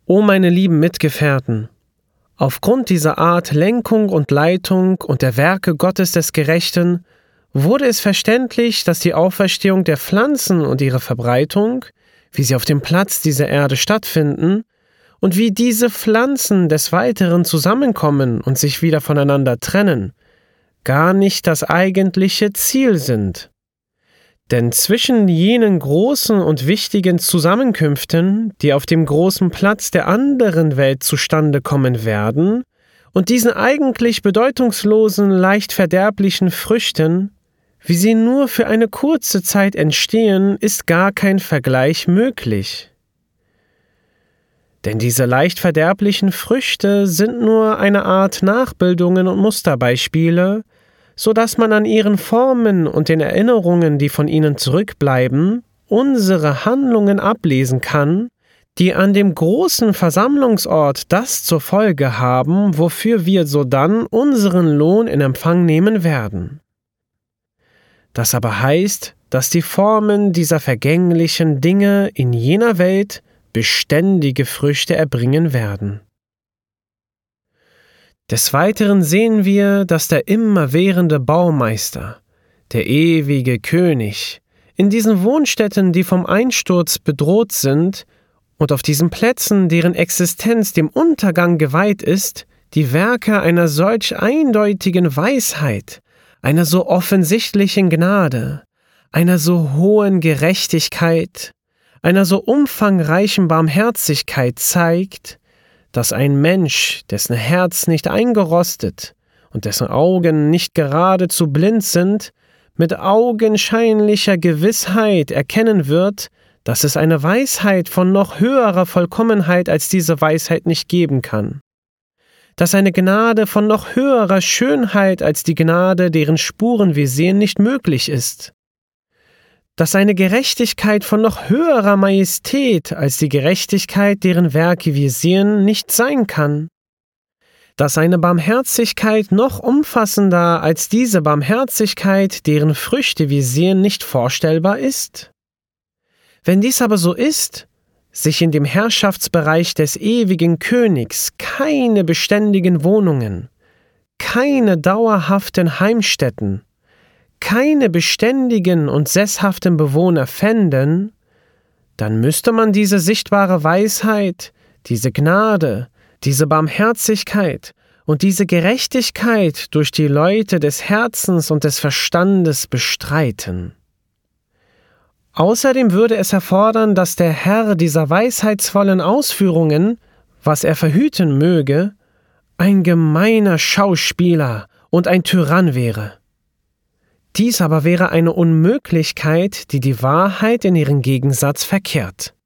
O meine lieben Mitgefährten, aufgrund dieser Art Lenkung und Leitung und der Werke Gottes des Gerechten wurde es verständlich, dass die Auferstehung der Pflanzen und ihre Verbreitung, wie sie auf dem Platz dieser Erde stattfinden, und wie diese Pflanzen des Weiteren zusammenkommen und sich wieder voneinander trennen, gar nicht das eigentliche Ziel sind. Denn zwischen jenen großen und wichtigen Zusammenkünften, die auf dem großen Platz der anderen Welt zustande kommen werden, und diesen eigentlich bedeutungslosen, leicht verderblichen Früchten, wie sie nur für eine kurze Zeit entstehen, ist gar kein Vergleich möglich. Denn diese leicht verderblichen Früchte sind nur eine Art Nachbildungen und Musterbeispiele, so dass man an ihren Formen und den Erinnerungen, die von ihnen zurückbleiben, unsere Handlungen ablesen kann, die an dem großen Versammlungsort das zur Folge haben, wofür wir sodann unseren Lohn in Empfang nehmen werden. Das aber heißt, dass die Formen dieser vergänglichen Dinge in jener Welt beständige Früchte erbringen werden. Des Weiteren sehen wir, dass der immerwährende Baumeister, der ewige König, in diesen Wohnstätten, die vom Einsturz bedroht sind, und auf diesen Plätzen, deren Existenz dem Untergang geweiht ist, die Werke einer solch eindeutigen Weisheit, einer so offensichtlichen Gnade, einer so hohen Gerechtigkeit, einer so umfangreichen Barmherzigkeit zeigt, dass ein Mensch, dessen Herz nicht eingerostet und dessen Augen nicht geradezu blind sind, mit augenscheinlicher Gewissheit erkennen wird, dass es eine Weisheit von noch höherer Vollkommenheit als diese Weisheit nicht geben kann, dass eine Gnade von noch höherer Schönheit als die Gnade, deren Spuren wir sehen, nicht möglich ist, dass eine Gerechtigkeit von noch höherer Majestät als die Gerechtigkeit, deren Werke wir sehen, nicht sein kann, dass eine Barmherzigkeit noch umfassender als diese Barmherzigkeit, deren Früchte wir sehen, nicht vorstellbar ist. Wenn dies aber so ist, sich in dem Herrschaftsbereich des ewigen Königs keine beständigen Wohnungen, keine dauerhaften Heimstätten, keine beständigen und sesshaften Bewohner fänden, dann müsste man diese sichtbare Weisheit, diese Gnade, diese Barmherzigkeit und diese Gerechtigkeit durch die Leute des Herzens und des Verstandes bestreiten. Außerdem würde es erfordern, dass der Herr dieser weisheitsvollen Ausführungen, was er verhüten möge, ein gemeiner Schauspieler und ein Tyrann wäre. Dies aber wäre eine Unmöglichkeit, die die Wahrheit in ihren Gegensatz verkehrt.